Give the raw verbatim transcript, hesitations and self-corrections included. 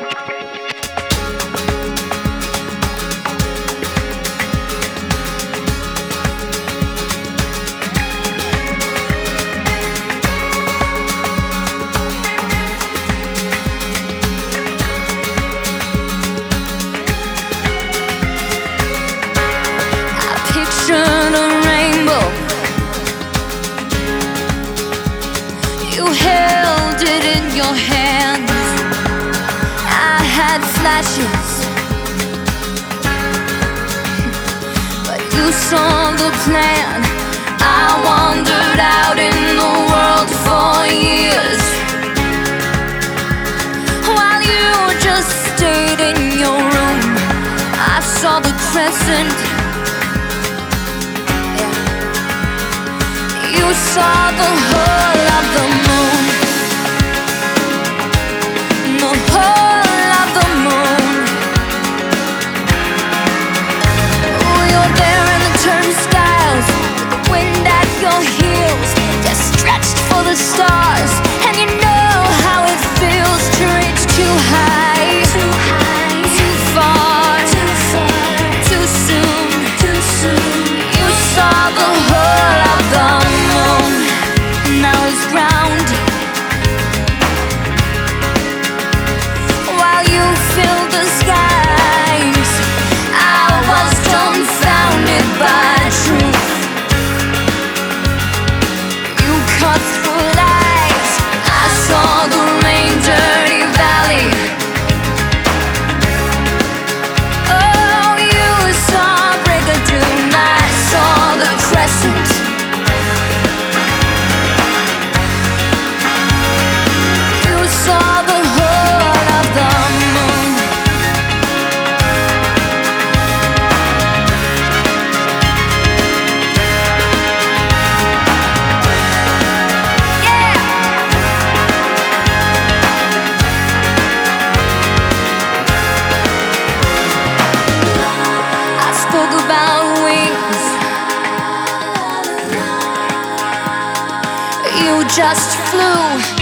A rainbow, you held it in your hands. I had flashes, but you saw the plan. I wandered out in the world for years, while you just stayed in your room. I saw the crescent. You saw the whole of the moon, the whole of the moon. Oh, you're there in the turnstiles, with the wind at your heels, just stretched for the stars. And you know how it feels to reach too high, too high, too far, too far, too soon, too soon. You saw the whole of the moon. Now it's ground, while you filled the skies. I was dumbfounded by truth. You cut through lies. I saw the rain, dirty valley. Oh, you saw Brigadoon. I saw the crescent. Saw the whole of the moon. Yeah. I spoke about wings. You just flew.